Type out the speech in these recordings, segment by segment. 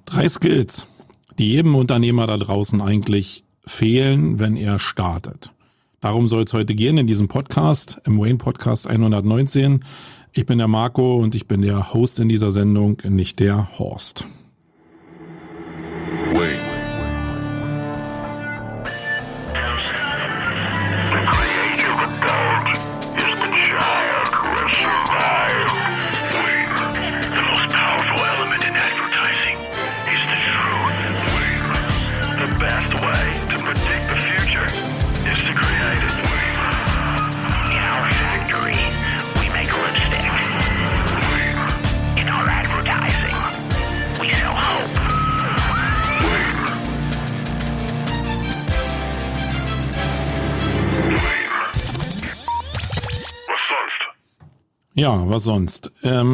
3 Skills, die jedem Unternehmer da draußen eigentlich fehlen, wenn er startet. Darum soll es heute gehen in diesem Podcast, im Wayne Podcast 119. Ich bin der Marco und ich bin der Host in dieser Sendung, nicht der Horst. Wayne. Ja, was sonst?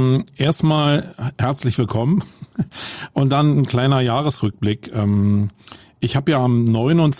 Erstmal herzlich willkommen und dann ein kleiner Jahresrückblick. Ich habe ja am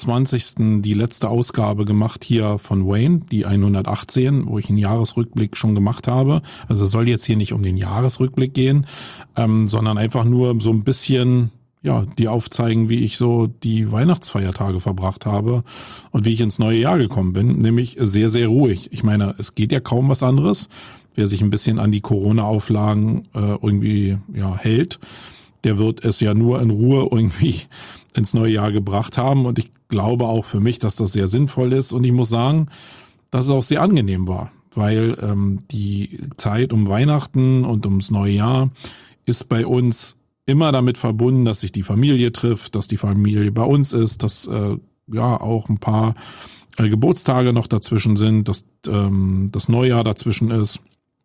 29. die letzte Ausgabe gemacht hier von Wayne, die 118, wo ich einen Jahresrückblick schon gemacht habe. Also es soll jetzt hier nicht um den Jahresrückblick gehen, sondern einfach nur so ein bisschen die aufzeigen, wie ich so die Weihnachtsfeiertage verbracht habe und wie ich ins neue Jahr gekommen bin, nämlich sehr, sehr ruhig. Ich meine, es geht ja kaum was anderes. Wer sich ein bisschen an die Corona-Auflagen irgendwie hält, der wird es ja nur in Ruhe irgendwie ins neue Jahr gebracht haben. Und ich glaube auch für mich, dass das sehr sinnvoll ist. Und ich muss sagen, dass es auch sehr angenehm war, weil die Zeit um Weihnachten und ums neue Jahr ist bei uns immer damit verbunden, dass sich die Familie trifft, dass die Familie bei uns ist, dass auch ein paar Geburtstage noch dazwischen sind, dass das Neujahr dazwischen ist.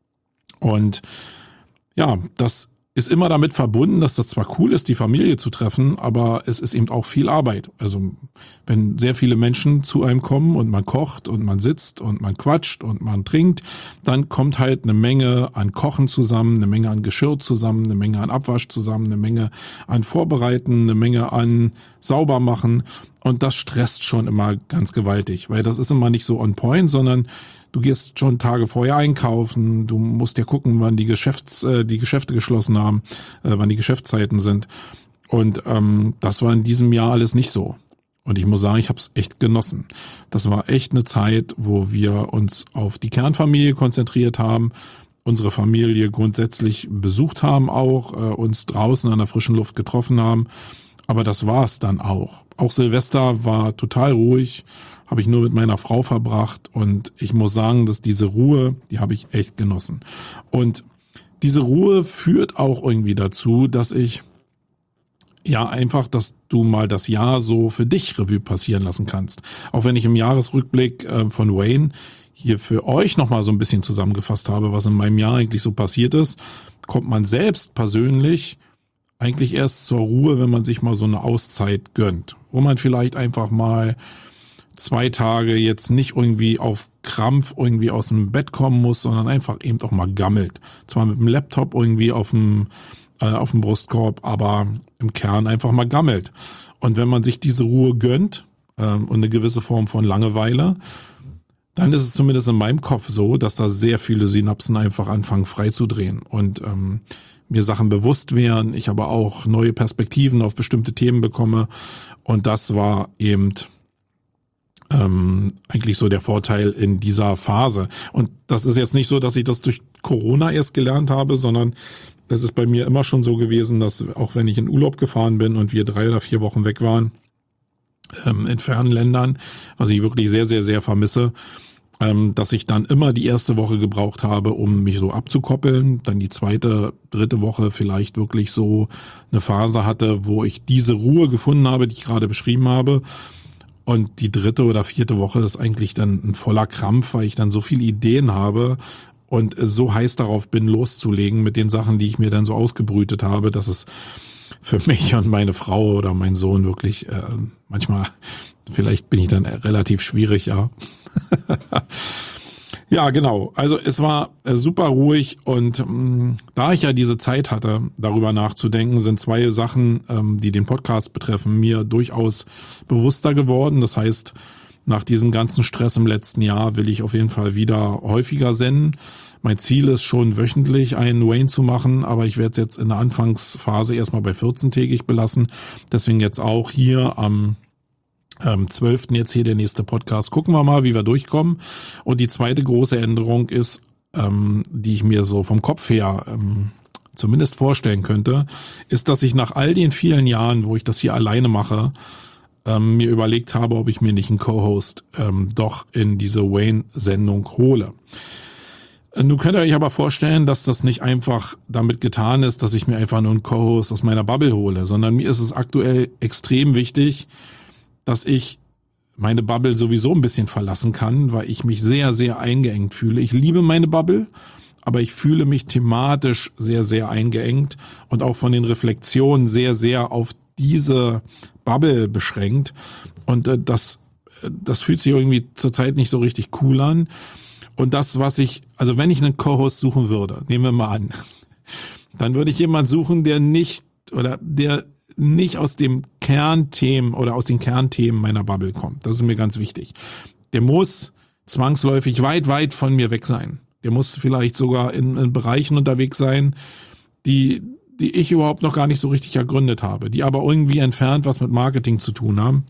Und ja, das ist immer damit verbunden, dass das zwar cool ist, die Familie zu treffen, aber es ist eben auch viel Arbeit. Also wenn sehr viele Menschen zu einem kommen und man kocht und man sitzt und man quatscht und man trinkt, dann kommt halt eine Menge an Kochen zusammen, eine Menge an Geschirr zusammen, eine Menge an Abwasch zusammen, eine Menge an Vorbereiten, eine Menge an Saubermachen. Und das stresst schon immer ganz gewaltig, weil das ist immer nicht so on point, sondern du gehst schon Tage vorher einkaufen, du musst ja gucken, wann die Geschäfte geschlossen haben, wann die Geschäftszeiten sind. Und das war in diesem Jahr alles nicht so. Und ich muss sagen, ich habe es echt genossen. Das war echt eine Zeit, wo wir uns auf die Kernfamilie konzentriert haben, unsere Familie grundsätzlich besucht haben auch, uns draußen an der frischen Luft getroffen haben. Aber das war's dann auch. Auch Silvester war total ruhig, habe ich nur mit meiner Frau verbracht und ich muss sagen, dass diese Ruhe, die habe ich echt genossen. Und diese Ruhe führt auch irgendwie dazu, dass ich dass du mal das Jahr so für dich Revue passieren lassen kannst. Auch wenn ich im Jahresrückblick von Wayne hier für euch nochmal so ein bisschen zusammengefasst habe, was in meinem Jahr eigentlich so passiert ist, kommt man selbst persönlich eigentlich erst zur Ruhe, wenn man sich mal so eine Auszeit gönnt, wo man vielleicht einfach mal 2 Tage jetzt nicht irgendwie auf Krampf irgendwie aus dem Bett kommen muss, sondern einfach eben auch mal gammelt. Zwar mit dem Laptop irgendwie auf dem Brustkorb, aber im Kern einfach mal gammelt. Und wenn man sich diese Ruhe gönnt und eine gewisse Form von Langeweile, dann ist es zumindest in meinem Kopf so, dass da sehr viele Synapsen einfach anfangen freizudrehen und mir Sachen bewusst werden, ich aber auch neue Perspektiven auf bestimmte Themen bekomme und das war eben eigentlich so der Vorteil in dieser Phase. Und das ist jetzt nicht so, dass ich das durch Corona erst gelernt habe, sondern es ist bei mir immer schon so gewesen, dass auch wenn ich in Urlaub gefahren bin und wir 3 oder 4 Wochen weg waren, in fernen Ländern, was ich wirklich sehr, sehr, sehr vermisse, dass ich dann immer die erste Woche gebraucht habe, um mich so abzukoppeln, dann die 2., 3. Woche vielleicht wirklich so eine Phase hatte, wo ich diese Ruhe gefunden habe, die ich gerade beschrieben habe. Und die 3. oder 4. Woche ist eigentlich dann ein voller Krampf, weil ich dann so viele Ideen habe und so heiß darauf bin, loszulegen mit den Sachen, die ich mir dann so ausgebrütet habe, dass es für mich und meine Frau oder mein Sohn wirklich manchmal, vielleicht bin ich dann relativ schwierig, ja. Ja, genau. Also es war super ruhig und da ich ja diese Zeit hatte, darüber nachzudenken, sind 2 Sachen, die den Podcast betreffen, mir durchaus bewusster geworden. Das heißt, nach diesem ganzen Stress im letzten Jahr will ich auf jeden Fall wieder häufiger senden. Mein Ziel ist schon wöchentlich einen Wayne zu machen, aber ich werde es jetzt in der Anfangsphase erstmal bei 14-tägig belassen. Deswegen jetzt auch hier am 12. jetzt hier der nächste Podcast. Gucken wir mal, wie wir durchkommen. Und die zweite große Änderung ist, die ich mir so vom Kopf her zumindest vorstellen könnte, ist, dass ich nach all den vielen Jahren, wo ich das hier alleine mache, mir überlegt habe, ob ich mir nicht einen Co-Host doch in diese Wayne-Sendung hole. Nun könnt ihr euch aber vorstellen, dass das nicht einfach damit getan ist, dass ich mir einfach nur einen Co-Host aus meiner Bubble hole, sondern mir ist es aktuell extrem wichtig, dass ich meine Bubble sowieso ein bisschen verlassen kann, weil ich mich sehr, sehr eingeengt fühle. Ich liebe meine Bubble, aber ich fühle mich thematisch sehr, sehr eingeengt und auch von den Reflexionen sehr, sehr auf diese Bubble beschränkt. Und das fühlt sich irgendwie zurzeit nicht so richtig cool an. Und das, also wenn ich einen Co-Host suchen würde, nehmen wir mal an, dann würde ich jemanden suchen, der nicht aus dem Kernthemen oder aus den Kernthemen meiner Bubble kommt. Das ist mir ganz wichtig. Der muss zwangsläufig weit, weit von mir weg sein. Der muss vielleicht sogar in Bereichen unterwegs sein, die ich überhaupt noch gar nicht so richtig ergründet habe, die aber irgendwie entfernt was mit Marketing zu tun haben.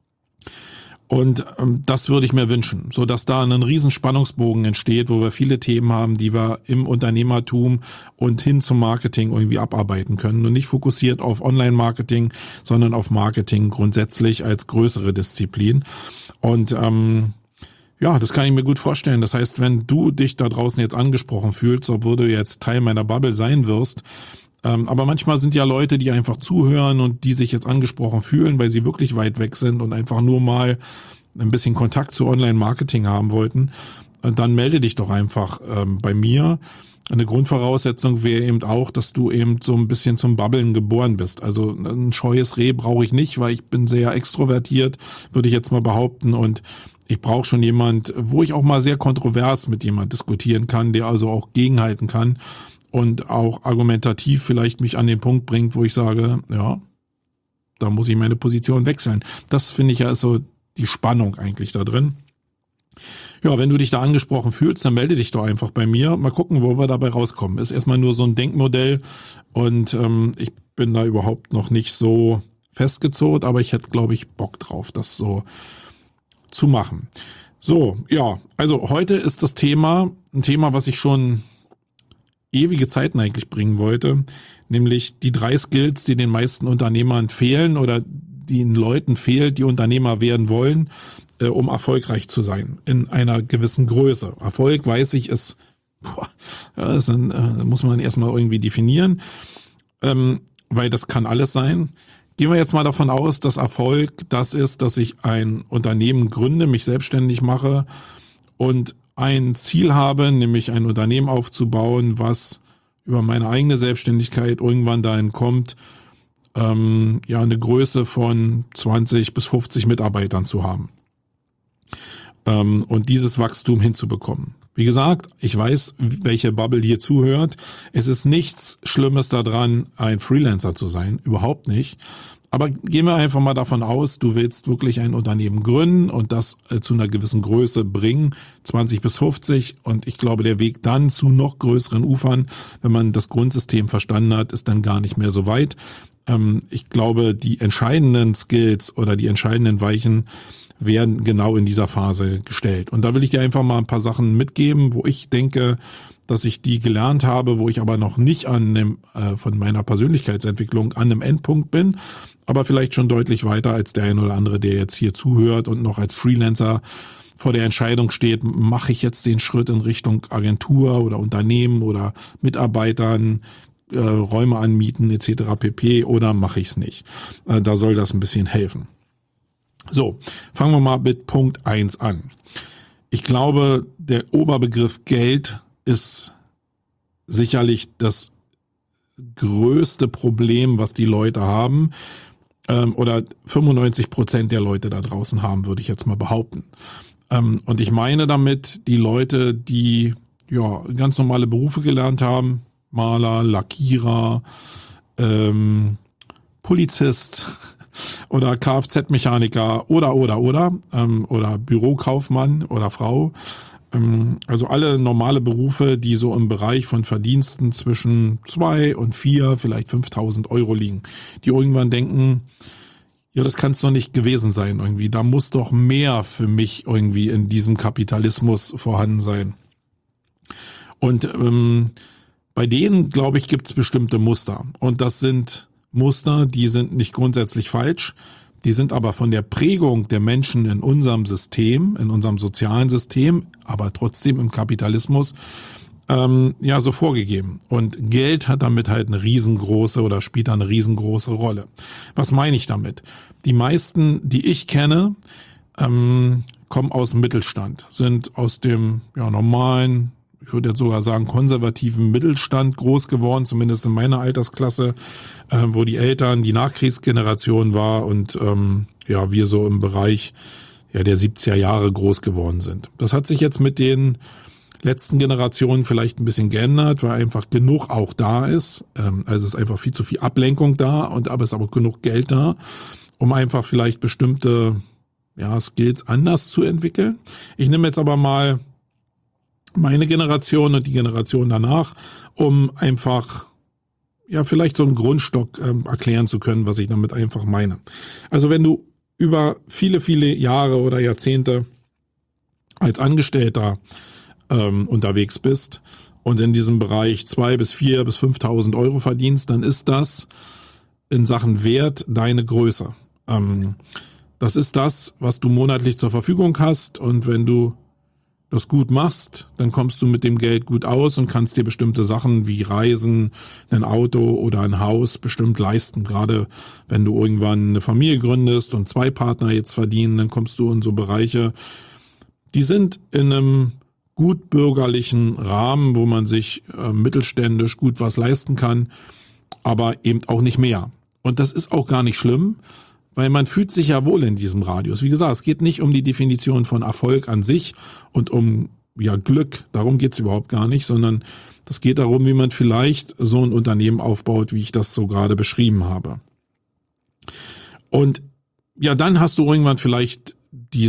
Und das würde ich mir wünschen, so dass da ein riesen Spannungsbogen entsteht, wo wir viele Themen haben, die wir im Unternehmertum und hin zum Marketing irgendwie abarbeiten können und nicht fokussiert auf Online-Marketing, sondern auf Marketing grundsätzlich als größere Disziplin. Und ja, das kann ich mir gut vorstellen. Das heißt, wenn du dich da draußen jetzt angesprochen fühlst, obwohl du jetzt Teil meiner Bubble sein wirst, aber manchmal sind ja Leute, die einfach zuhören und die sich jetzt angesprochen fühlen, weil sie wirklich weit weg sind und einfach nur mal ein bisschen Kontakt zu Online-Marketing haben wollten. Dann melde dich doch einfach bei mir. Eine Grundvoraussetzung wäre eben auch, dass du eben so ein bisschen zum Babbeln geboren bist. Also ein scheues Reh brauche ich nicht, weil ich bin sehr extrovertiert, würde ich jetzt mal behaupten. Und ich brauche schon jemand, wo ich auch mal sehr kontrovers mit jemand diskutieren kann, der also auch gegenhalten kann. Und auch argumentativ vielleicht mich an den Punkt bringt, wo ich sage, ja, da muss ich meine Position wechseln. Das finde ich ja ist so die Spannung eigentlich da drin. Ja, wenn du dich da angesprochen fühlst, dann melde dich doch einfach bei mir. Mal gucken, wo wir dabei rauskommen. Ist erstmal nur so ein Denkmodell und ich bin da überhaupt noch nicht so festgezurrt, aber ich hätte, glaube ich, Bock drauf, das so zu machen. So, ja, also heute ist das Thema ein Thema, was ich schon ewige Zeiten eigentlich bringen wollte, nämlich die 3 Skills, die den meisten Unternehmern fehlen oder den Leuten fehlt, die Unternehmer werden wollen, um erfolgreich zu sein in einer gewissen Größe. Erfolg, weiß ich, muss man erstmal irgendwie definieren, weil das kann alles sein. Gehen wir jetzt mal davon aus, dass Erfolg das ist, dass ich ein Unternehmen gründe, mich selbstständig mache und ein Ziel habe, nämlich ein Unternehmen aufzubauen, was über meine eigene Selbstständigkeit irgendwann dahin kommt, eine Größe von 20 bis 50 Mitarbeitern zu haben. Und dieses Wachstum hinzubekommen. Wie gesagt, ich weiß, welche Bubble hier zuhört. Es ist nichts Schlimmes daran, ein Freelancer zu sein. Überhaupt nicht. Aber gehen wir einfach mal davon aus, du willst wirklich ein Unternehmen gründen und das zu einer gewissen Größe bringen, 20 bis 50. Und ich glaube, der Weg dann zu noch größeren Ufern, wenn man das Grundsystem verstanden hat, ist dann gar nicht mehr so weit. Ich glaube, die entscheidenden Skills oder die entscheidenden Weichen werden genau in dieser Phase gestellt. Und da will ich dir einfach mal ein paar Sachen mitgeben, wo ich denke, dass ich die gelernt habe, wo ich aber noch nicht von meiner Persönlichkeitsentwicklung an einem Endpunkt bin, aber vielleicht schon deutlich weiter als der ein oder andere, der jetzt hier zuhört und noch als Freelancer vor der Entscheidung steht, mache ich jetzt den Schritt in Richtung Agentur oder Unternehmen oder Mitarbeitern, Räume anmieten etc. pp. Oder mache ich es nicht. Da soll das ein bisschen helfen. So, fangen wir mal mit Punkt 1 an. Ich glaube, der Oberbegriff Geld ist sicherlich das größte Problem, was die Leute haben, oder 95% der Leute da draußen haben, würde ich jetzt mal behaupten. Und ich meine damit die Leute, die ja ganz normale Berufe gelernt haben, Maler, Lackierer, Polizist oder Kfz-Mechaniker oder Bürokaufmann oder Frau, Also alle normale Berufe, die so im Bereich von Verdiensten zwischen 2 und 4, vielleicht 5.000 Euro liegen, die irgendwann denken, ja, das kann es doch nicht gewesen sein irgendwie. Da muss doch mehr für mich irgendwie in diesem Kapitalismus vorhanden sein. Und bei denen, glaube ich, gibt es bestimmte Muster. Und das sind Muster, die sind nicht grundsätzlich falsch. Die sind aber von der Prägung der Menschen in unserem System, in unserem sozialen System, aber trotzdem im Kapitalismus, so vorgegeben. Und Geld hat damit halt eine riesengroße oder spielt da eine riesengroße Rolle. Was meine ich damit? Die meisten, die ich kenne, kommen aus dem Mittelstand, sind aus dem normalen, ich würde jetzt sogar sagen konservativen Mittelstand groß geworden, zumindest in meiner Altersklasse, wo die Eltern die Nachkriegsgeneration war und wir so im Bereich der 70er Jahre groß geworden sind. Das hat sich jetzt mit den letzten Generationen vielleicht ein bisschen geändert, weil einfach genug auch da ist. Also es ist einfach viel zu viel Ablenkung da, aber es ist aber genug Geld da, um einfach vielleicht bestimmte Skills anders zu entwickeln. Ich nehme jetzt aber mal meine Generation und die Generation danach, um einfach vielleicht so einen Grundstock erklären zu können, was ich damit einfach meine. Also wenn du über viele, viele Jahre oder Jahrzehnte als Angestellter unterwegs bist und in diesem Bereich 2.000 bis 4.000 bis 5.000 Euro verdienst, dann ist das in Sachen Wert deine Größe. Das ist das, was du monatlich zur Verfügung hast, und wenn du das gut machst, dann kommst du mit dem Geld gut aus und kannst dir bestimmte Sachen wie Reisen, ein Auto oder ein Haus bestimmt leisten. Gerade wenn du irgendwann eine Familie gründest und 2 Partner jetzt verdienen, dann kommst du in so Bereiche, die sind in einem gut bürgerlichen Rahmen, wo man sich mittelständisch gut was leisten kann, aber eben auch nicht mehr. Und das ist auch gar nicht schlimm, weil man fühlt sich ja wohl in diesem Radius. Wie gesagt, es geht nicht um die Definition von Erfolg an sich und um Glück, darum geht's überhaupt gar nicht, sondern das geht darum, wie man vielleicht so ein Unternehmen aufbaut, wie ich das so gerade beschrieben habe. Und dann hast du irgendwann vielleicht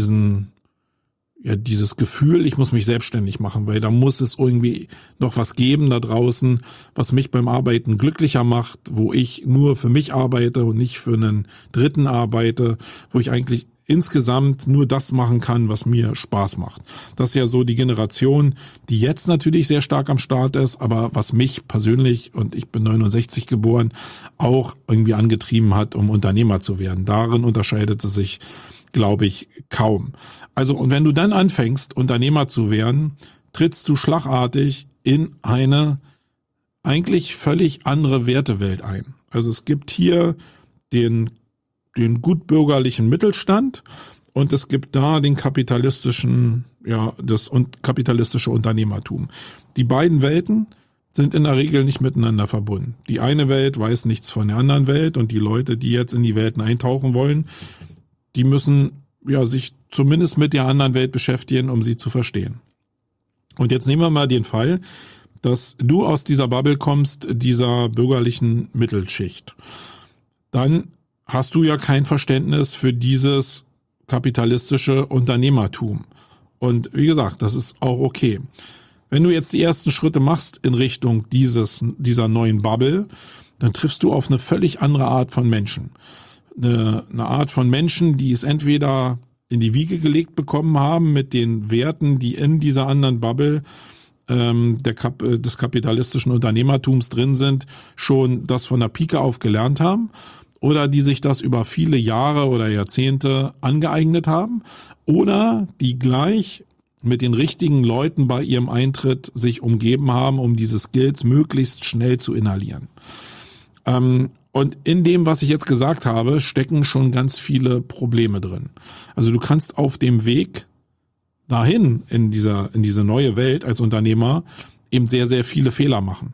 dieses Gefühl, ich muss mich selbstständig machen, weil da muss es irgendwie noch was geben da draußen, was mich beim Arbeiten glücklicher macht, wo ich nur für mich arbeite und nicht für einen Dritten arbeite, wo ich eigentlich insgesamt nur das machen kann, was mir Spaß macht. Das ist ja so die Generation, die jetzt natürlich sehr stark am Start ist, aber was mich persönlich, und ich bin 69 geboren, auch irgendwie angetrieben hat, um Unternehmer zu werden. Darin unterscheidet es sich, glaube ich, kaum. Also, und wenn du dann anfängst, Unternehmer zu werden, trittst du schlagartig in eine eigentlich völlig andere Wertewelt ein. Also es gibt hier den gutbürgerlichen Mittelstand und es gibt da den kapitalistischen, das kapitalistische Unternehmertum. Die beiden Welten sind in der Regel nicht miteinander verbunden. Die eine Welt weiß nichts von der anderen Welt, und die Leute, die jetzt in die Welten eintauchen wollen, die müssen sich zumindest mit der anderen Welt beschäftigen, um sie zu verstehen. Und jetzt nehmen wir mal den Fall, dass du aus dieser Bubble kommst, dieser bürgerlichen Mittelschicht. Dann hast du ja kein Verständnis für dieses kapitalistische Unternehmertum. Und wie gesagt, das ist auch okay. Wenn du jetzt die ersten Schritte machst in Richtung dieser neuen Bubble, dann triffst du auf eine völlig andere Art von Menschen. Eine Art von Menschen, die es entweder in die Wiege gelegt bekommen haben mit den Werten, die in dieser anderen Bubble des kapitalistischen Unternehmertums drin sind, schon das von der Pike auf gelernt haben, oder die sich das über viele Jahre oder Jahrzehnte angeeignet haben, oder die gleich mit den richtigen Leuten bei ihrem Eintritt sich umgeben haben, um diese Skills möglichst schnell zu inhalieren. Und in dem, was ich jetzt gesagt habe, stecken schon ganz viele Probleme drin. Also du kannst auf dem Weg dahin in diese neue Welt als Unternehmer eben sehr, sehr viele Fehler machen.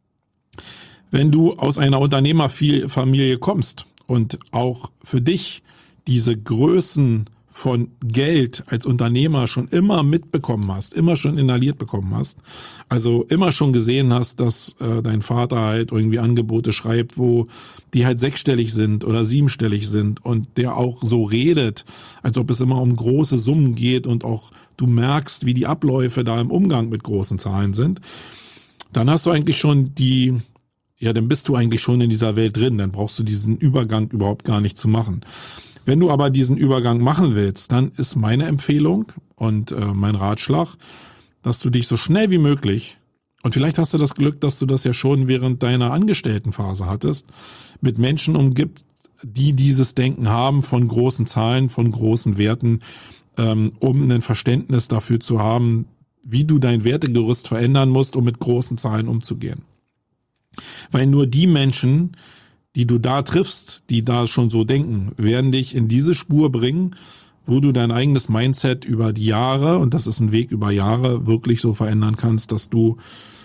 Wenn du aus einer Unternehmerfamilie kommst und auch für dich diese Größen von Geld als Unternehmer schon immer mitbekommen hast, immer schon inhaliert bekommen hast, also immer schon gesehen hast, dass dein Vater halt irgendwie Angebote schreibt, wo die halt 6-stellig sind oder 7-stellig sind und der auch so redet, als ob es immer um große Summen geht und auch du merkst, wie die Abläufe da im Umgang mit großen Zahlen sind, dann hast du eigentlich schon dann bist du eigentlich schon in dieser Welt drin, dann brauchst du diesen Übergang überhaupt gar nicht zu machen. Wenn du aber diesen Übergang machen willst, dann ist meine Empfehlung und mein Ratschlag, dass du dich so schnell wie möglich, und vielleicht hast du das Glück, dass du das ja schon während deiner Angestelltenphase hattest, mit Menschen umgibst, die dieses Denken haben von großen Zahlen, von großen Werten, um ein Verständnis dafür zu haben, wie du dein Wertegerüst verändern musst, um mit großen Zahlen umzugehen. Weil nur die Menschen, die du da triffst, die da schon so denken, werden dich in diese Spur bringen, wo du dein eigenes Mindset über die Jahre, und das ist ein Weg über Jahre, wirklich so verändern kannst, dass du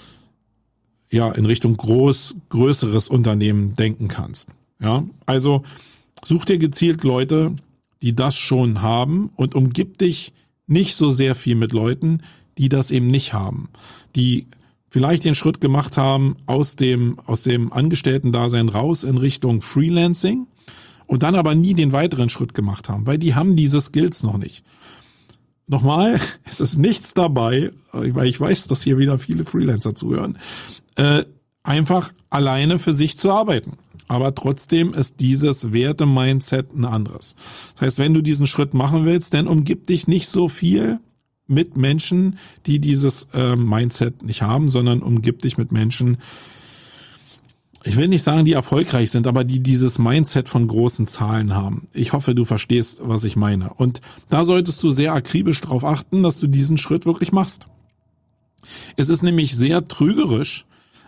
in Richtung größeres Unternehmen denken kannst. Ja, also such dir gezielt Leute, die das schon haben und umgib dich nicht so sehr viel mit Leuten, die das eben nicht haben, die vielleicht den Schritt gemacht haben aus dem Angestellten-Dasein raus in Richtung Freelancing und dann aber nie den weiteren Schritt gemacht haben, weil die haben diese Skills noch nicht. Nochmal, es ist nichts dabei, weil ich weiß, dass hier wieder viele Freelancer zuhören, einfach alleine für sich zu arbeiten. Aber trotzdem ist dieses Werte-Mindset ein anderes. Das heißt, wenn du diesen Schritt machen willst, dann umgib dich nicht so viel mit Menschen, die dieses Mindset nicht haben, sondern umgib dich mit Menschen, ich will nicht sagen, die erfolgreich sind, aber die dieses Mindset von großen Zahlen haben. Ich hoffe, du verstehst, was ich meine. Und da solltest du sehr akribisch darauf achten, dass du diesen Schritt wirklich machst. Es ist nämlich sehr trügerisch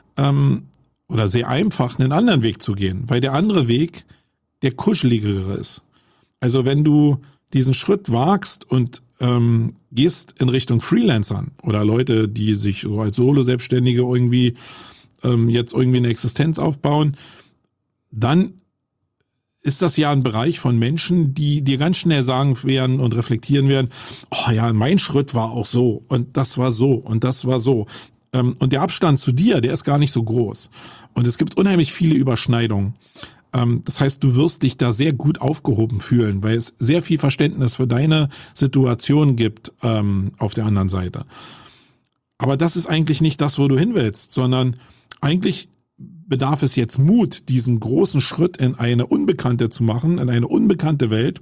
oder sehr einfach, einen anderen Weg zu gehen, weil der andere Weg der kuscheligere ist. Also wenn du diesen Schritt wagst und gehst in Richtung Freelancern oder Leute, die sich so als Solo-Selbstständige irgendwie jetzt irgendwie eine Existenz aufbauen, dann ist das ja ein Bereich von Menschen, die dir ganz schnell sagen werden und reflektieren werden, oh ja, mein Schritt war auch so und das war so und das war so. Und der Abstand zu dir, der ist gar nicht so groß. Und es gibt unheimlich viele Überschneidungen. Das heißt, du wirst dich da sehr gut aufgehoben fühlen, weil es sehr viel Verständnis für deine Situation gibt auf der anderen Seite. Aber das ist eigentlich nicht das, wo du hin willst, sondern eigentlich bedarf es jetzt Mut, diesen großen Schritt in eine Unbekannte zu machen, in eine unbekannte Welt,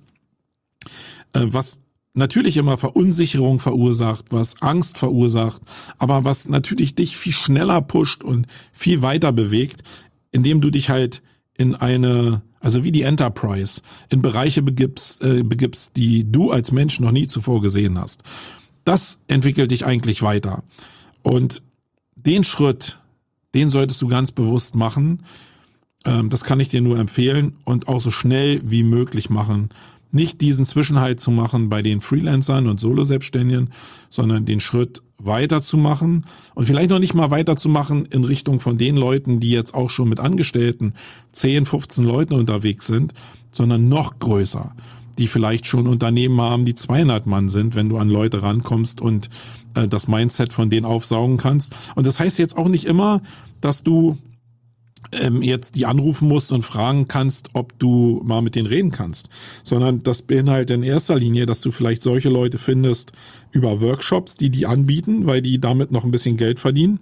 was natürlich immer Verunsicherung verursacht, was Angst verursacht, aber was natürlich dich viel schneller pusht und viel weiter bewegt, indem du dich halt in also wie die Enterprise, in Bereiche begibst, die du als Mensch noch nie zuvor gesehen hast. Das entwickelt dich eigentlich weiter. Und den Schritt, den solltest du ganz bewusst machen. Das kann ich dir nur empfehlen und auch so schnell wie möglich machen. Nicht diesen Zwischenhalt zu machen bei den Freelancern und Solo-Selbstständigen, sondern den Schritt weiterzumachen und vielleicht noch nicht mal weiterzumachen in Richtung von den Leuten, die jetzt auch schon mit Angestellten 10, 15 Leuten unterwegs sind, sondern noch größer, die vielleicht schon Unternehmen haben, die 200 Mann sind, wenn du an Leute rankommst und das Mindset von denen aufsaugen kannst. Und das heißt jetzt auch nicht immer, dass du jetzt die anrufen musst und fragen kannst, ob du mal mit denen reden kannst, sondern das beinhaltet in erster Linie, dass du vielleicht solche Leute findest über Workshops, die anbieten, weil die damit noch ein bisschen Geld verdienen,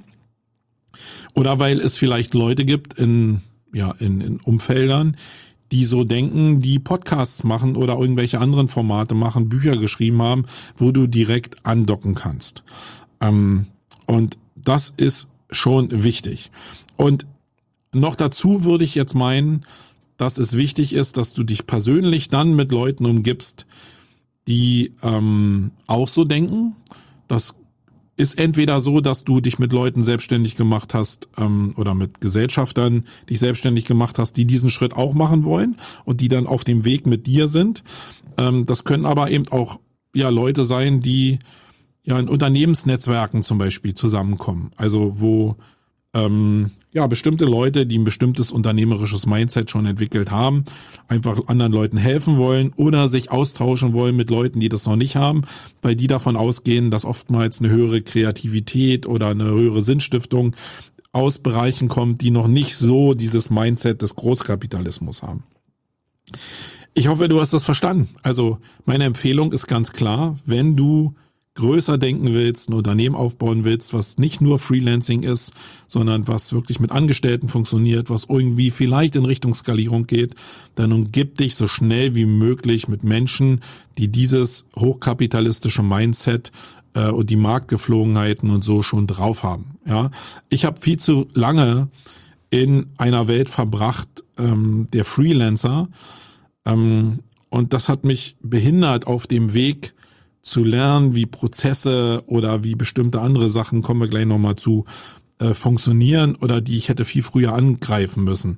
oder weil es vielleicht Leute gibt in Umfeldern, die so denken, die Podcasts machen oder irgendwelche anderen Formate machen, Bücher geschrieben haben, wo du direkt andocken kannst. Und das ist schon wichtig. Und noch dazu würde ich jetzt meinen, dass es wichtig ist, dass du dich persönlich dann mit Leuten umgibst, die auch so denken. Das ist entweder so, dass du dich mit Leuten selbstständig gemacht hast oder mit Gesellschaftern dich selbstständig gemacht hast, die diesen Schritt auch machen wollen und die dann auf dem Weg mit dir sind. Das können aber eben auch Leute sein, die in Unternehmensnetzwerken zum Beispiel zusammenkommen. Also wo ja, bestimmte Leute, die ein bestimmtes unternehmerisches Mindset schon entwickelt haben, einfach anderen Leuten helfen wollen oder sich austauschen wollen mit Leuten, die das noch nicht haben, weil die davon ausgehen, dass oftmals eine höhere Kreativität oder eine höhere Sinnstiftung aus Bereichen kommt, die noch nicht so dieses Mindset des Großkapitalismus haben. Ich hoffe, du hast das verstanden. Also meine Empfehlung ist ganz klar, wenn du größer denken willst, ein Unternehmen aufbauen willst, was nicht nur Freelancing ist, sondern was wirklich mit Angestellten funktioniert, was irgendwie vielleicht in Richtung Skalierung geht, dann umgib dich so schnell wie möglich mit Menschen, die dieses hochkapitalistische Mindset und die Marktgeflogenheiten und so schon drauf haben. Ja, ich habe viel zu lange in einer Welt verbracht der Freelancer und das hat mich behindert auf dem Weg zu lernen, wie Prozesse oder wie bestimmte andere Sachen, kommen wir gleich nochmal zu, funktionieren oder die ich hätte viel früher angreifen müssen.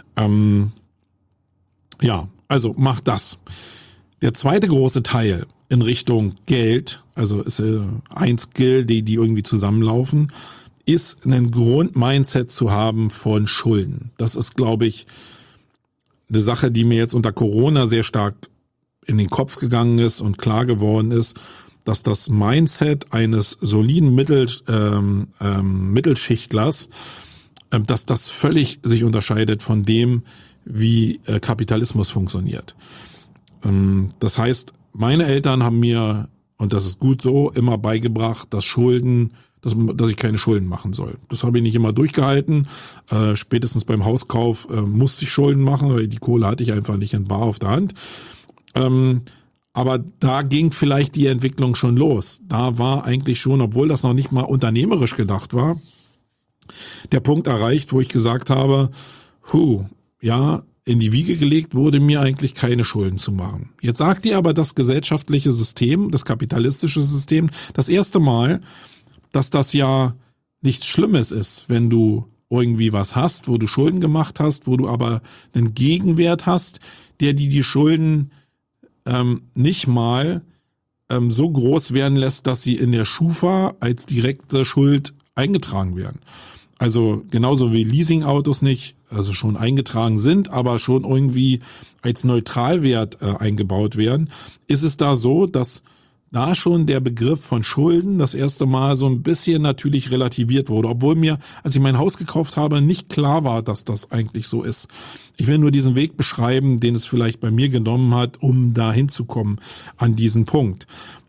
Ja, also mach das. Der zweite große Teil in Richtung Geld, also ist ein Skill, die irgendwie zusammenlaufen, ist ein Grundmindset zu haben von Schulden. Das ist, glaube ich, eine Sache, die mir jetzt unter Corona sehr stark in den Kopf gegangen ist und klar geworden ist, dass das Mindset eines soliden Mittelschichtlers, dass das völlig sich unterscheidet von dem, wie Kapitalismus funktioniert. Das heißt, meine Eltern haben mir, und das ist gut so, immer beigebracht, dass ich keine Schulden machen soll. Das habe ich nicht immer durchgehalten. Spätestens beim Hauskauf musste ich Schulden machen, weil die Kohle hatte ich einfach nicht in bar auf der Hand. Aber da ging vielleicht die Entwicklung schon los. Da war eigentlich schon, obwohl das noch nicht mal unternehmerisch gedacht war, der Punkt erreicht, wo ich gesagt habe, in die Wiege gelegt wurde mir eigentlich keine Schulden zu machen. Jetzt sagt ihr aber das gesellschaftliche System, das kapitalistische System, das erste Mal, dass das ja nichts Schlimmes ist, wenn du irgendwie was hast, wo du Schulden gemacht hast, wo du aber einen Gegenwert hast, der dir die Schulden nicht mal so groß werden lässt, dass sie in der Schufa als direkte Schuld eingetragen werden. Also genauso wie Leasingautos nicht, also schon eingetragen sind, aber schon irgendwie als Neutralwert eingebaut werden, ist es da so, dass da schon der Begriff von Schulden das erste Mal so ein bisschen natürlich relativiert wurde, obwohl mir, als ich mein Haus gekauft habe, nicht klar war, dass das eigentlich so ist. Ich will nur diesen Weg beschreiben, den es vielleicht bei mir genommen hat, um da hinzukommen an diesen Punkt.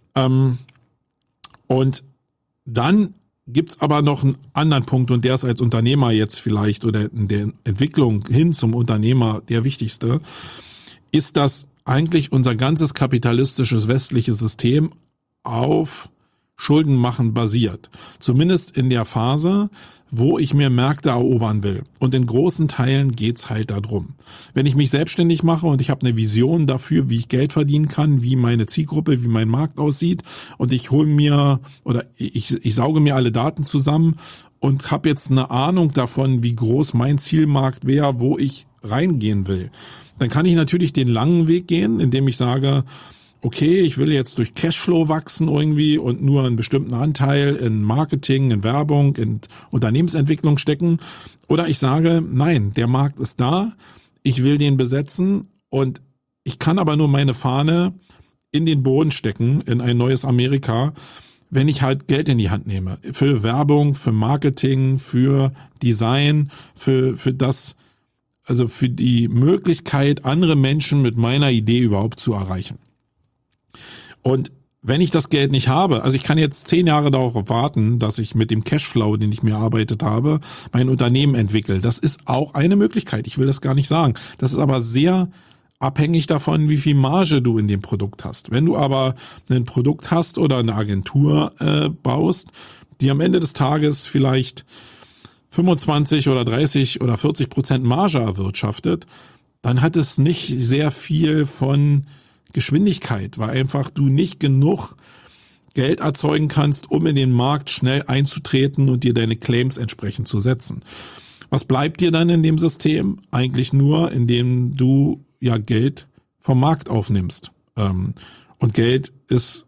Und dann gibt's aber noch einen anderen Punkt, und der ist als Unternehmer jetzt vielleicht oder in der Entwicklung hin zum Unternehmer der wichtigste, ist, dass eigentlich unser ganzes kapitalistisches westliches System auf Schuldenmachen basiert. Zumindest in der Phase, wo ich mir Märkte erobern will. Und in großen Teilen geht's halt darum. Wenn ich mich selbstständig mache und ich habe eine Vision dafür, wie ich Geld verdienen kann, wie meine Zielgruppe, wie mein Markt aussieht, und ich hole mir oder ich sauge mir alle Daten zusammen und habe jetzt eine Ahnung davon, wie groß mein Zielmarkt wäre, wo ich reingehen will, dann kann ich natürlich den langen Weg gehen, indem ich sage, okay, ich will jetzt durch Cashflow wachsen irgendwie und nur einen bestimmten Anteil in Marketing, in Werbung, in Unternehmensentwicklung stecken. Oder ich sage, nein, der Markt ist da, ich will den besetzen und ich kann aber nur meine Fahne in den Boden stecken, in ein neues Amerika, wenn ich halt Geld in die Hand nehme. Für Werbung, für Marketing, für Design, für das, also für die Möglichkeit, andere Menschen mit meiner Idee überhaupt zu erreichen. Und wenn ich das Geld nicht habe, also ich kann jetzt 10 Jahre darauf warten, dass ich mit dem Cashflow, den ich mir erarbeitet habe, mein Unternehmen entwickle. Das ist auch eine Möglichkeit. Ich will das gar nicht sagen. Das ist aber sehr abhängig davon, wie viel Marge du in dem Produkt hast. Wenn du aber ein Produkt hast oder eine Agentur baust, die am Ende des Tages vielleicht 25 oder 30 oder 40% Marge erwirtschaftet, dann hat es nicht sehr viel von Geschwindigkeit, weil einfach du nicht genug Geld erzeugen kannst, um in den Markt schnell einzutreten und dir deine Claims entsprechend zu setzen. Was bleibt dir dann in dem System? Eigentlich nur, indem du ja Geld vom Markt aufnimmst. Und Geld ist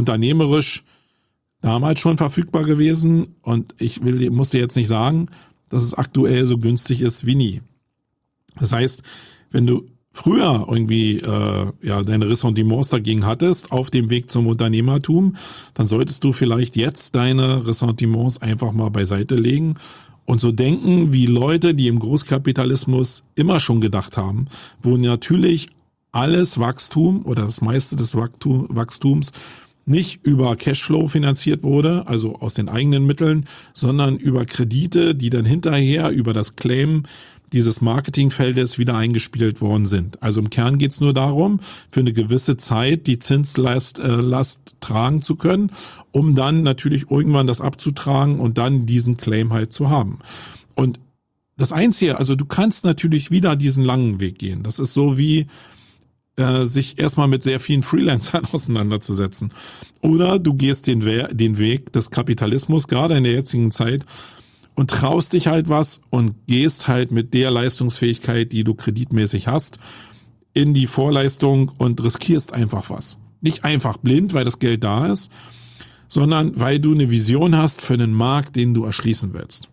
unternehmerisch damals schon verfügbar gewesen und muss dir jetzt nicht sagen, dass es aktuell so günstig ist wie nie. Das heißt, wenn du früher irgendwie deine Ressentiments dagegen hattest auf dem Weg zum Unternehmertum, dann solltest du vielleicht jetzt deine Ressentiments einfach mal beiseite legen und so denken wie Leute, die im Großkapitalismus immer schon gedacht haben, wo natürlich alles Wachstum oder das meiste des Wachstums nicht über Cashflow finanziert wurde, also aus den eigenen Mitteln, sondern über Kredite, die dann hinterher über das Claim dieses Marketingfeldes wieder eingespielt worden sind. Also im Kern geht's nur darum, für eine gewisse Zeit die Zinslast tragen zu können, um dann natürlich irgendwann das abzutragen und dann diesen Claim halt zu haben. Und das Einzige, also du kannst natürlich wieder diesen langen Weg gehen. Das ist so wie sich erstmal mit sehr vielen Freelancern auseinanderzusetzen. Oder du gehst den Weg des Kapitalismus, gerade in der jetzigen Zeit, und traust dich halt was und gehst halt mit der Leistungsfähigkeit, die du kreditmäßig hast, in die Vorleistung und riskierst einfach was. Nicht einfach blind, weil das Geld da ist, sondern weil du eine Vision hast für einen Markt, den du erschließen willst.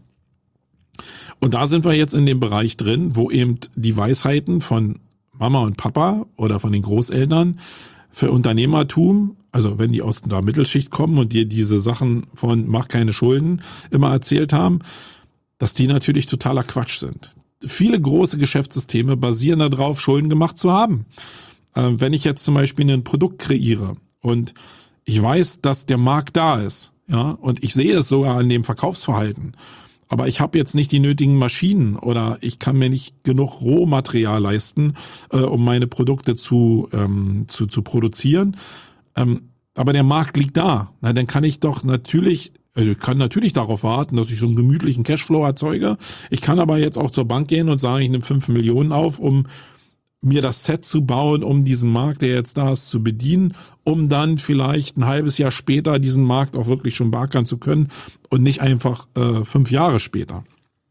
Und da sind wir jetzt in dem Bereich drin, wo eben die Weisheiten von Mama und Papa oder von den Großeltern für Unternehmertum, also wenn die aus der Mittelschicht kommen und dir diese Sachen von mach keine Schulden immer erzählt haben, dass die natürlich totaler Quatsch sind. Viele große Geschäftssysteme basieren darauf, Schulden gemacht zu haben. Wenn ich jetzt zum Beispiel ein Produkt kreiere und ich weiß, dass der Markt da ist, ja, und ich sehe es sogar an dem Verkaufsverhalten, aber ich habe jetzt nicht die nötigen Maschinen oder ich kann mir nicht genug Rohmaterial leisten, um meine Produkte zu produzieren. Aber der Markt liegt da. Na, dann kann ich doch natürlich, kann natürlich darauf warten, dass ich so einen gemütlichen Cashflow erzeuge. Ich kann aber jetzt auch zur Bank gehen und sagen, ich nehme 5 Millionen auf, um mir das Set zu bauen, um diesen Markt, der jetzt da ist, zu bedienen, um dann vielleicht ein halbes Jahr später diesen Markt auch wirklich schon beackern zu können und nicht einfach 5 Jahre später.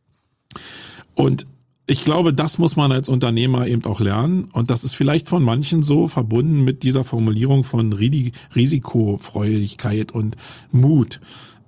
Und ich glaube, das muss man als Unternehmer eben auch lernen und das ist vielleicht von manchen so verbunden mit dieser Formulierung von Risikofreudigkeit und Mut.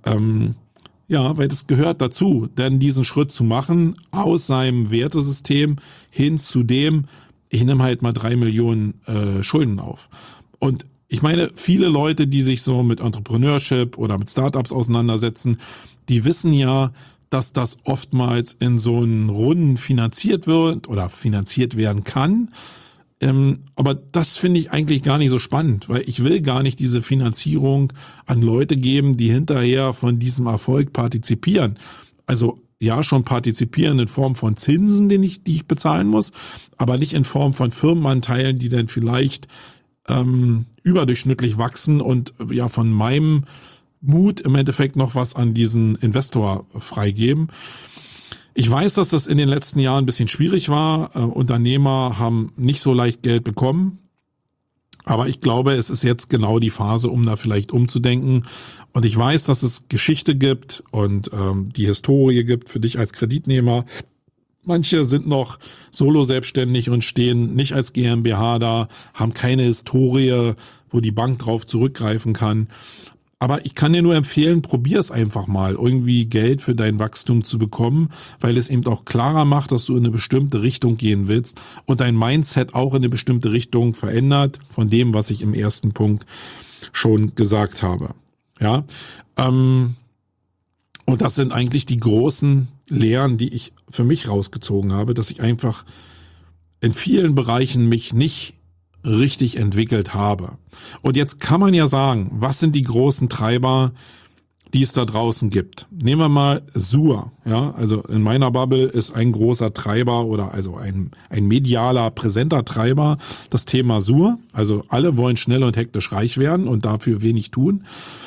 Ja, weil das gehört dazu, denn diesen Schritt zu machen aus seinem Wertesystem hin zu dem, ich nehme halt mal 3 Millionen Schulden auf. Und ich meine, viele Leute, die sich so mit Entrepreneurship oder mit Startups auseinandersetzen, die wissen ja, dass das oftmals in so einen Runden finanziert wird oder finanziert werden kann. Aber das finde ich eigentlich gar nicht so spannend, weil ich will gar nicht diese Finanzierung an Leute geben, die hinterher von diesem Erfolg partizipieren. Also ja, schon partizipieren in Form von Zinsen, die ich bezahlen muss, aber nicht in Form von Firmenanteilen, die dann vielleicht überdurchschnittlich wachsen und ja von meinem Mut im Endeffekt noch was an diesen Investor freigeben. Ich weiß, dass das in den letzten Jahren ein bisschen schwierig war. Unternehmer haben nicht so leicht Geld bekommen. Aber ich glaube, es ist jetzt genau die Phase, um da vielleicht umzudenken. Und ich weiß, dass es Geschichte gibt und die Historie gibt für dich als Kreditnehmer. Manche sind noch solo selbstständig und stehen nicht als GmbH da, haben keine Historie, wo die Bank drauf zurückgreifen kann. Aber ich kann dir nur empfehlen, probier es einfach mal, irgendwie Geld für dein Wachstum zu bekommen, weil es eben auch klarer macht, dass du in eine bestimmte Richtung gehen willst und dein Mindset auch in eine bestimmte Richtung verändert von dem, was ich im ersten Punkt schon gesagt habe. Ja, und das sind eigentlich die großen Lehren, die ich für mich rausgezogen habe, dass ich einfach in vielen Bereichen mich nicht richtig entwickelt habe. Und jetzt kann man ja sagen, was sind die großen Treiber, die es da draußen gibt? Nehmen wir mal Sur, ja, also in meiner Bubble ist ein großer Treiber oder also ein medialer, präsenter Treiber das Thema Sur. Also alle wollen schnell und hektisch reich werden und dafür wenig tun.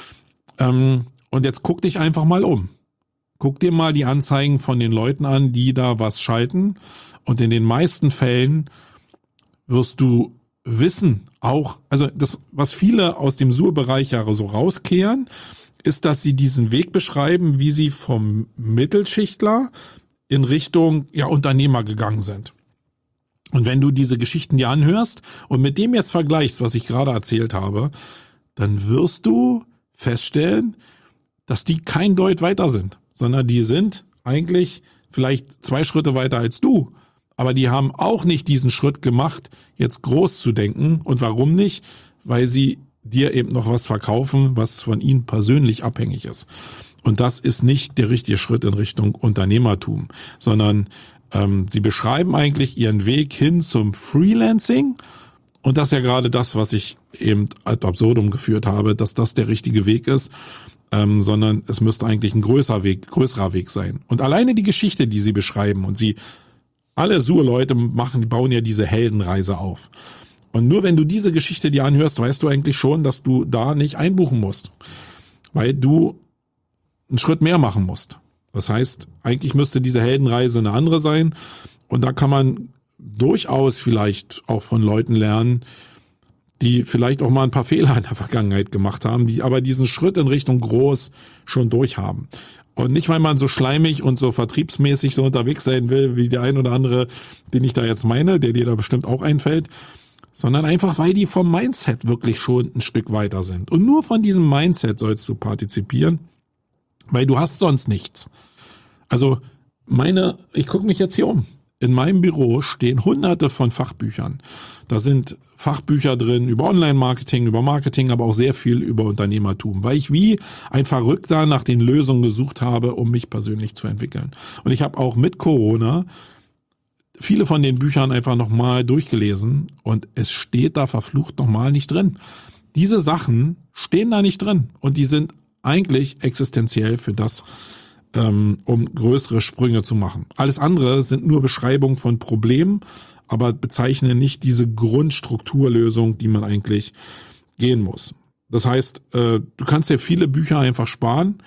Und jetzt guck dich einfach mal um. Guck dir mal die Anzeigen von den Leuten an, die da was schalten. Und in den meisten Fällen wirst du wissen auch, also das, was viele aus dem Sur-Bereich ja so rauskehren, ist, dass sie diesen Weg beschreiben, wie sie vom Mittelschichtler in Richtung Unternehmer gegangen sind. Und wenn du diese Geschichten dir anhörst und mit dem jetzt vergleichst, was ich gerade erzählt habe, dann wirst du feststellen, dass die kein Deut weiter sind, sondern die sind eigentlich vielleicht 2 Schritte weiter als du, aber die haben auch nicht diesen Schritt gemacht, jetzt groß zu denken. Und warum nicht? Weil sie dir eben noch was verkaufen, was von ihnen persönlich abhängig ist. Und das ist nicht der richtige Schritt in Richtung Unternehmertum, sondern sie beschreiben eigentlich ihren Weg hin zum Freelancing. Und das ist ja gerade das, was ich eben ad absurdum geführt habe, dass das der richtige Weg ist, sondern es müsste eigentlich ein größerer Weg sein. Und alleine die Geschichte, die sie beschreiben, und alle Sur-Leute bauen ja diese Heldenreise auf. Und nur wenn du diese Geschichte dir anhörst, weißt du eigentlich schon, dass du da nicht einbuchen musst, weil du einen Schritt mehr machen musst. Das heißt, eigentlich müsste diese Heldenreise eine andere sein, und da kann man durchaus vielleicht auch von Leuten lernen, die vielleicht auch mal ein paar Fehler in der Vergangenheit gemacht haben, die aber diesen Schritt in Richtung groß schon durchhaben. Und nicht, weil man so schleimig und so vertriebsmäßig so unterwegs sein will, wie der ein oder andere, den ich da jetzt meine, der dir da bestimmt auch einfällt, sondern einfach, weil die vom Mindset wirklich schon ein Stück weiter sind. Und nur von diesem Mindset sollst du partizipieren, weil du hast sonst nichts. Also ich gucke mich jetzt hier um. In meinem Büro stehen hunderte von Fachbüchern. Da sind Fachbücher drin über Online-Marketing, über Marketing, aber auch sehr viel über Unternehmertum, weil ich wie ein Verrückter nach den Lösungen gesucht habe, um mich persönlich zu entwickeln. Und ich habe auch mit Corona viele von den Büchern einfach nochmal durchgelesen, und es steht da verflucht nochmal nicht drin. Diese Sachen stehen da nicht drin, und die sind eigentlich existenziell für das, um größere Sprünge zu machen. Alles andere sind nur Beschreibungen von Problemen, aber bezeichnen nicht diese Grundstrukturlösung, die man eigentlich gehen muss. Das heißt, du kannst dir viele Bücher einfach sparen.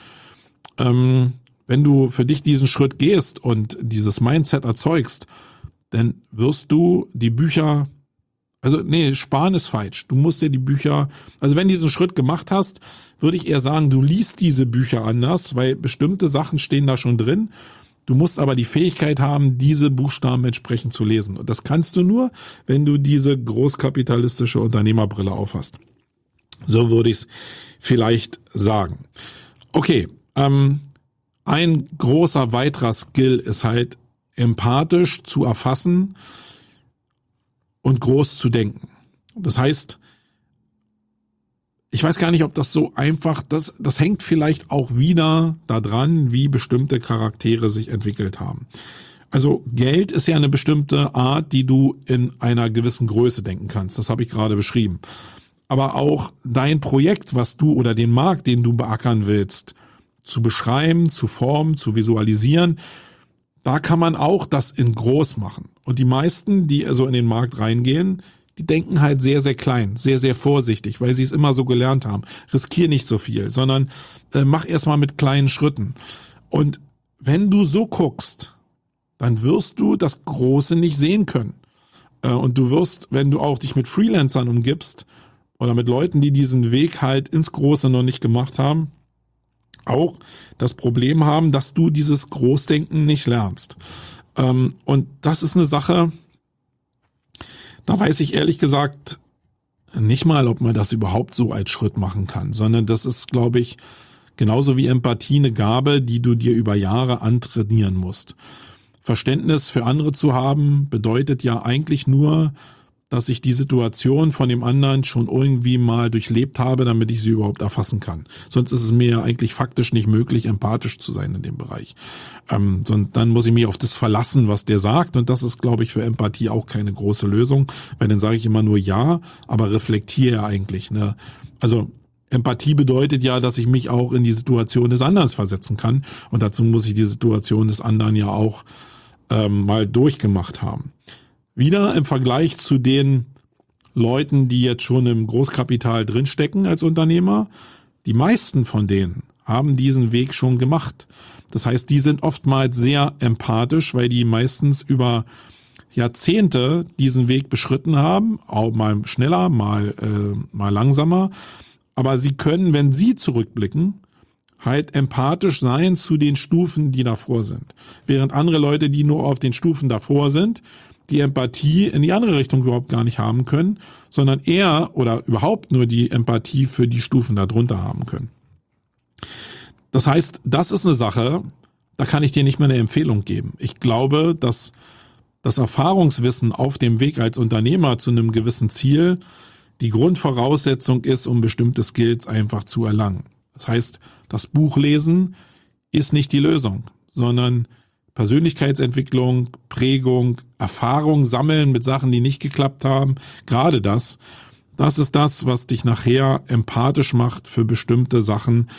Wenn du für dich diesen Schritt gehst und dieses Mindset erzeugst, dann wirst du die Bücher, sparen ist falsch. Du musst dir die Bücher, also wenn du diesen Schritt gemacht hast, würde ich eher sagen, du liest diese Bücher anders, weil bestimmte Sachen stehen da schon drin. Du musst aber die Fähigkeit haben, diese Buchstaben entsprechend zu lesen. Und das kannst du nur, wenn du diese großkapitalistische Unternehmerbrille aufhast. So würde ich es vielleicht sagen. Okay, ein großer weiterer Skill ist halt, empathisch zu erfassen und groß zu denken. Das heißt, ich weiß gar nicht, ob das so einfach, das hängt vielleicht auch wieder daran, wie bestimmte Charaktere sich entwickelt haben. Also Geld ist ja eine bestimmte Art, die du in einer gewissen Größe denken kannst. Das habe ich gerade beschrieben. Aber auch dein Projekt, was du oder den Markt, den du beackern willst, zu beschreiben, zu formen, zu visualisieren, da kann man auch das in groß machen. Und die meisten, die also in den Markt reingehen, die denken halt sehr, sehr klein, sehr, sehr vorsichtig, weil sie es immer so gelernt haben. Riskier nicht so viel, sondern mach erstmal mit kleinen Schritten. Und wenn du so guckst, dann wirst du das Große nicht sehen können. Und du wirst, wenn du auch dich mit Freelancern umgibst oder mit Leuten, die diesen Weg halt ins Große noch nicht gemacht haben, auch das Problem haben, dass du dieses Großdenken nicht lernst. Und das ist eine Sache, da weiß ich ehrlich gesagt nicht mal, ob man das überhaupt so als Schritt machen kann, sondern das ist, glaube ich, genauso wie Empathie eine Gabe, die du dir über Jahre antrainieren musst. Verständnis für andere zu haben, bedeutet ja eigentlich nur, dass ich die Situation von dem anderen schon irgendwie mal durchlebt habe, damit ich sie überhaupt erfassen kann. Sonst ist es mir ja eigentlich faktisch nicht möglich, empathisch zu sein in dem Bereich. Dann muss ich mich auf das verlassen, was der sagt, und das ist, glaube ich, für Empathie auch keine große Lösung, weil dann sage ich immer nur ja, aber reflektiere ja eigentlich. Ne? Also Empathie bedeutet ja, dass ich mich auch in die Situation des anderen versetzen kann, und dazu muss ich die Situation des anderen ja auch mal durchgemacht haben. Wieder im Vergleich zu den Leuten, die jetzt schon im Großkapital drinstecken als Unternehmer, die meisten von denen haben diesen Weg schon gemacht. Das heißt, die sind oftmals sehr empathisch, weil die meistens über Jahrzehnte diesen Weg beschritten haben, auch mal schneller, mal langsamer. Aber sie können, wenn sie zurückblicken, halt empathisch sein zu den Stufen, die davor sind. Während andere Leute, die nur auf den Stufen davor sind, die Empathie in die andere Richtung überhaupt gar nicht haben können, sondern eher oder überhaupt nur die Empathie für die Stufen darunter haben können. Das heißt, das ist eine Sache, da kann ich dir nicht mehr eine Empfehlung geben. Ich glaube, dass das Erfahrungswissen auf dem Weg als Unternehmer zu einem gewissen Ziel die Grundvoraussetzung ist, um bestimmte Skills einfach zu erlangen. Das heißt, das Buchlesen ist nicht die Lösung, sondern Persönlichkeitsentwicklung, Prägung, Erfahrung sammeln mit Sachen, die nicht geklappt haben. Gerade das ist das, was dich nachher empathisch macht für bestimmte Sachen,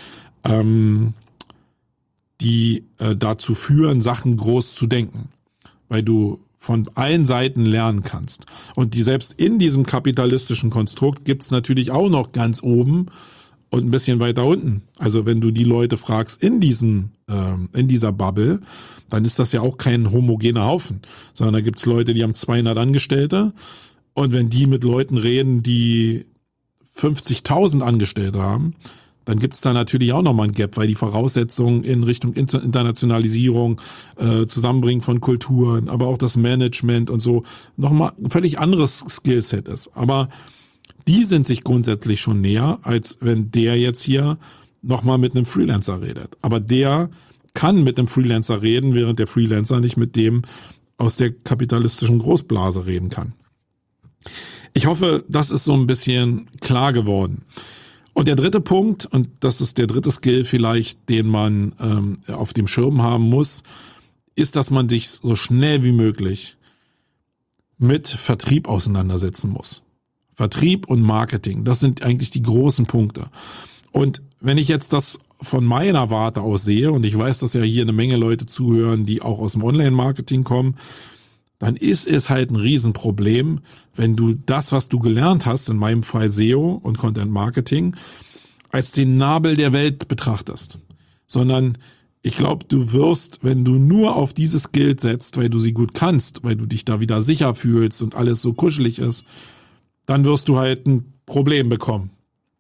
die dazu führen, Sachen groß zu denken, weil du von allen Seiten lernen kannst. Und die selbst in diesem kapitalistischen Konstrukt gibt's natürlich auch noch ganz oben und ein bisschen weiter unten. Also wenn du die Leute fragst in dieser Bubble, dann ist das ja auch kein homogener Haufen, sondern da gibt's Leute, die haben 200 Angestellte, und wenn die mit Leuten reden, die 50.000 Angestellte haben, dann gibt's da natürlich auch nochmal ein Gap, weil die Voraussetzungen in Richtung Internationalisierung, Zusammenbringen von Kulturen, aber auch das Management und so nochmal ein völlig anderes Skillset ist. Aber die sind sich grundsätzlich schon näher, als wenn der jetzt hier nochmal mit einem Freelancer redet. Aber der kann mit einem Freelancer reden, während der Freelancer nicht mit dem aus der kapitalistischen Großblase reden kann. Ich hoffe, das ist so ein bisschen klar geworden. Und der dritte Punkt, und das ist der dritte Skill vielleicht, den man auf dem Schirm haben muss, ist, dass man sich so schnell wie möglich mit Vertrieb auseinandersetzen muss. Vertrieb und Marketing, das sind eigentlich die großen Punkte. Und wenn ich jetzt das von meiner Warte aus sehe, und ich weiß, dass ja hier eine Menge Leute zuhören, die auch aus dem Online-Marketing kommen, dann ist es halt ein Riesenproblem, wenn du das, was du gelernt hast, in meinem Fall SEO und Content Marketing, als den Nabel der Welt betrachtest. Sondern ich glaube, du wirst, wenn du nur auf diese Skills setzt, weil du sie gut kannst, weil du dich da wieder sicher fühlst und alles so kuschelig ist, dann wirst du halt ein Problem bekommen.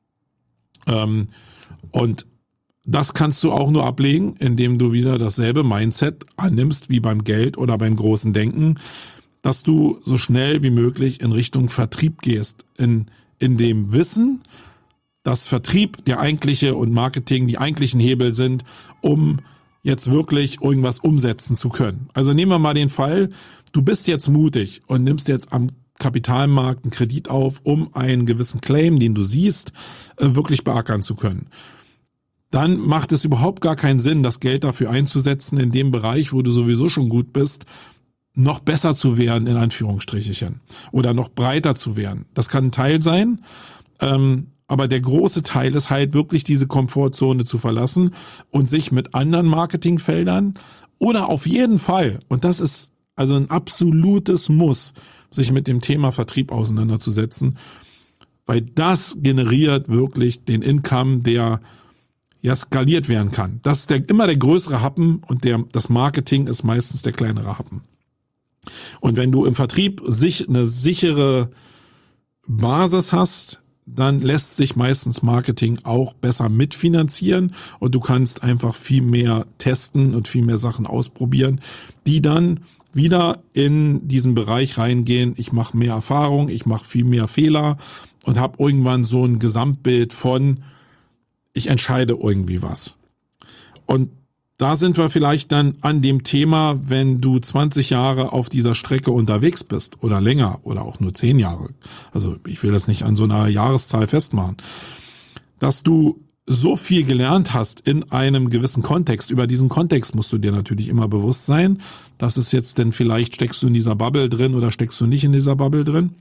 Und das kannst du auch nur ablegen, indem du wieder dasselbe Mindset annimmst wie beim Geld oder beim großen Denken, dass du so schnell wie möglich in Richtung Vertrieb gehst, in dem Wissen, dass Vertrieb der eigentliche und Marketing die eigentlichen Hebel sind, um jetzt wirklich irgendwas umsetzen zu können. Also nehmen wir mal den Fall, du bist jetzt mutig und nimmst jetzt am Kapitalmarkt einen Kredit auf, um einen gewissen Claim, den du siehst, wirklich beackern zu können. Dann macht es überhaupt gar keinen Sinn, das Geld dafür einzusetzen, in dem Bereich, wo du sowieso schon gut bist, noch besser zu werden, in Anführungsstrichen, oder noch breiter zu werden. Das kann ein Teil sein, aber der große Teil ist halt wirklich diese Komfortzone zu verlassen und sich mit anderen Marketingfeldern oder auf jeden Fall, und das ist also ein absolutes Muss, sich mit dem Thema Vertrieb auseinanderzusetzen, weil das generiert wirklich den Income, der ja skaliert werden kann. Das ist immer der größere Happen, und das Marketing ist meistens der kleinere Happen. Und wenn du im Vertrieb eine sichere Basis hast, dann lässt sich meistens Marketing auch besser mitfinanzieren, und du kannst einfach viel mehr testen und viel mehr Sachen ausprobieren, die dann wieder in diesen Bereich reingehen. Ich mache mehr Erfahrung, ich mache viel mehr Fehler und habe irgendwann so ein Gesamtbild von, ich entscheide irgendwie was. Und da sind wir vielleicht dann an dem Thema, wenn du 20 Jahre auf dieser Strecke unterwegs bist oder länger oder auch nur 10 Jahre. Also ich will das nicht an so einer Jahreszahl festmachen. Dass du so viel gelernt hast in einem gewissen Kontext. Über diesen Kontext musst du dir natürlich immer bewusst sein. Das ist jetzt denn vielleicht, steckst du in dieser Bubble drin oder steckst du nicht in dieser Bubble drin.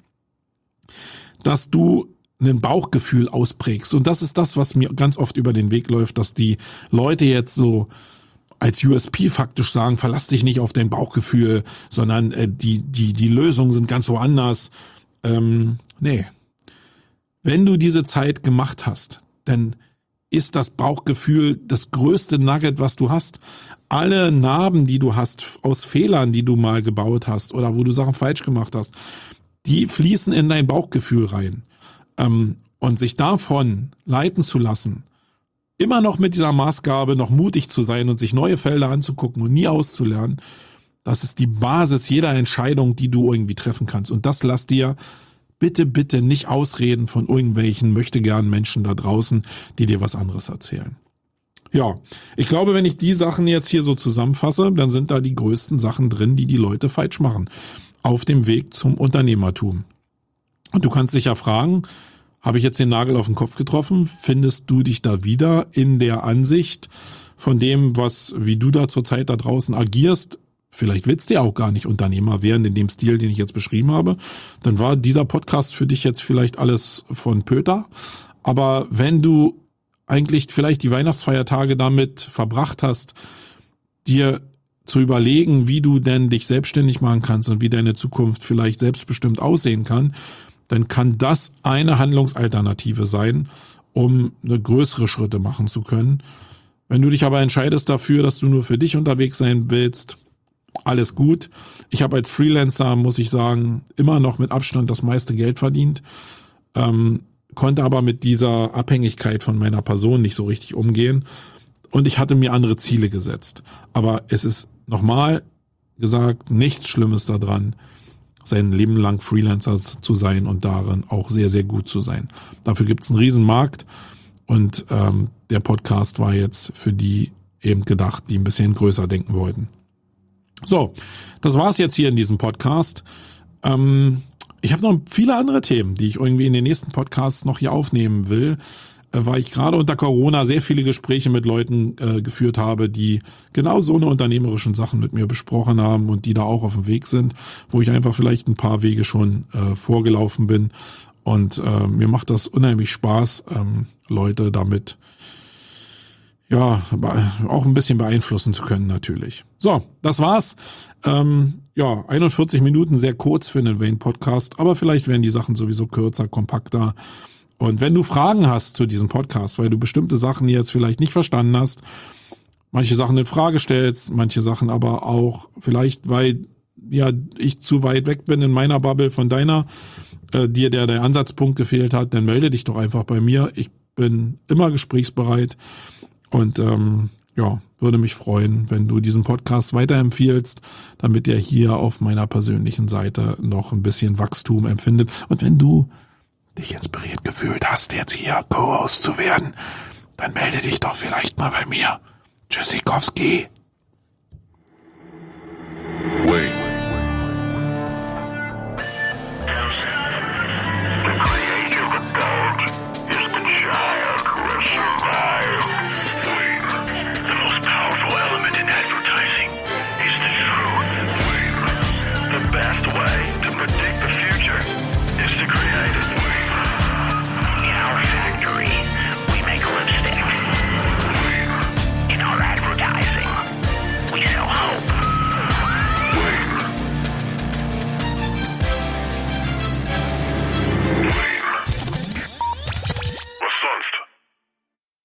Dass du ein Bauchgefühl ausprägst. Und das ist das, was mir ganz oft über den Weg läuft, dass die Leute jetzt so als USP faktisch sagen, verlass dich nicht auf dein Bauchgefühl, sondern die Lösungen sind ganz woanders. Nee. Wenn du diese Zeit gemacht hast, dann ist das Bauchgefühl das größte Nugget, was du hast. Alle Narben, die du hast aus Fehlern, die du mal gebaut hast oder wo du Sachen falsch gemacht hast, die fließen in dein Bauchgefühl rein. Und sich davon leiten zu lassen, immer noch mit dieser Maßgabe noch mutig zu sein und sich neue Felder anzugucken und nie auszulernen, das ist die Basis jeder Entscheidung, die du irgendwie treffen kannst. Und das lass dir bitte, bitte nicht ausreden von irgendwelchen möchtegern Menschen da draußen, die dir was anderes erzählen. Ja, ich glaube, wenn ich die Sachen jetzt hier so zusammenfasse, dann sind da die größten Sachen drin, die Leute falsch machen auf dem Weg zum Unternehmertum. Und du kannst dich ja fragen, habe ich jetzt den Nagel auf den Kopf getroffen? Findest du dich da wieder in der Ansicht von dem, wie du da zurzeit da draußen agierst? Vielleicht willst du ja auch gar nicht Unternehmer werden in dem Stil, den ich jetzt beschrieben habe. Dann war dieser Podcast für dich jetzt vielleicht alles von Pöter. Aber wenn du eigentlich vielleicht die Weihnachtsfeiertage damit verbracht hast, dir zu überlegen, wie du denn dich selbstständig machen kannst und wie deine Zukunft vielleicht selbstbestimmt aussehen kann, dann kann das eine Handlungsalternative sein, um eine größere Schritte machen zu können. Wenn du dich aber entscheidest dafür, dass du nur für dich unterwegs sein willst, alles gut. Ich habe als Freelancer, muss ich sagen, immer noch mit Abstand das meiste Geld verdient, konnte aber mit dieser Abhängigkeit von meiner Person nicht so richtig umgehen und ich hatte mir andere Ziele gesetzt. Aber es ist nochmal gesagt, nichts Schlimmes daran, sein Leben lang Freelancer zu sein und darin auch sehr, sehr gut zu sein. Dafür gibt's einen Riesenmarkt und der Podcast war jetzt für die eben gedacht, die ein bisschen größer denken wollten. So, das war's jetzt hier in diesem Podcast. Ich habe noch viele andere Themen, die ich irgendwie in den nächsten Podcasts noch hier aufnehmen will, weil ich gerade unter Corona sehr viele Gespräche mit Leuten geführt habe, die genau so eine unternehmerischen Sachen mit mir besprochen haben und die da auch auf dem Weg sind, wo ich einfach vielleicht ein paar Wege schon vorgelaufen bin. Und mir macht das unheimlich Spaß, Leute damit ja auch ein bisschen beeinflussen zu können natürlich. So, das war's. 41 Minuten, sehr kurz für einen Wayne-Podcast, aber vielleicht werden die Sachen sowieso kürzer, kompakter. Und wenn du Fragen hast zu diesem Podcast, weil du bestimmte Sachen jetzt vielleicht nicht verstanden hast, manche Sachen in Frage stellst, manche Sachen aber auch vielleicht, weil ja ich zu weit weg bin in meiner Bubble von deiner, dir der Ansatzpunkt gefehlt hat, dann melde dich doch einfach bei mir. Ich bin immer gesprächsbereit und würde mich freuen, wenn du diesen Podcast weiterempfiehlst, damit er hier auf meiner persönlichen Seite noch ein bisschen Wachstum empfindet. Und wenn du dich inspiriert gefühlt hast, jetzt hier Co-Host zu werden, dann melde dich doch vielleicht mal bei mir. Tschüssikowski.